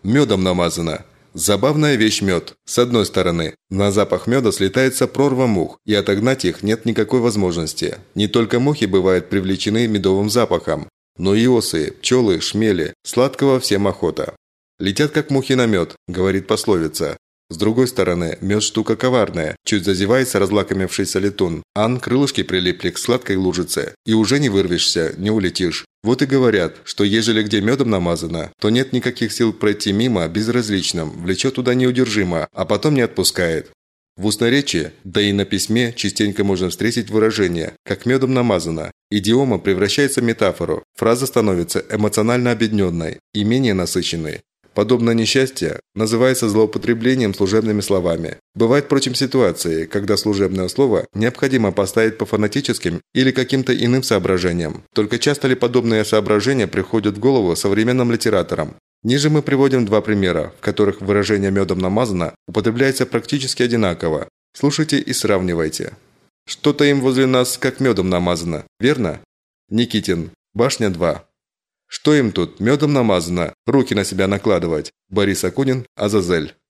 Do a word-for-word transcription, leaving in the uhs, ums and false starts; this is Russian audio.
Медом намазано. Забавная вещь мед. С одной стороны, на запах меда слетается прорва мух, и отогнать их нет никакой возможности. Не только мухи бывают привлечены медовым запахом, но и осы, пчелы, шмели. Сладкого всем охота. «Летят как мухи на мед», – говорит пословица. С другой стороны, мед штука коварная, чуть зазевается разлакомившийся летун. Ан, крылышки прилипли к сладкой лужице, и уже не вырвешься, не улетишь. Вот и говорят, что ежели где медом намазано, то нет никаких сил пройти мимо безразличным, влечет туда неудержимо, а потом не отпускает. В устноречии, да и на письме частенько можно встретить выражение «как медом намазано». Идиома превращается в метафору, фраза становится эмоционально обедненной и менее насыщенной. Подобное несчастье называется злоупотреблением служебными словами. Бывают, впрочем, ситуации, когда служебное слово необходимо поставить по фонетическим или каким-то иным соображениям. Только часто ли подобные соображения приходят в голову современным литераторам? Ниже мы приводим два примера, в которых выражение «медом намазано» употребляется практически одинаково. Слушайте и сравнивайте. Что-то им возле нас как медом намазано, верно? Никитин. Башня два. Что им тут, медом намазано, руки на себя накладывать? Борис Акунин, Азазель.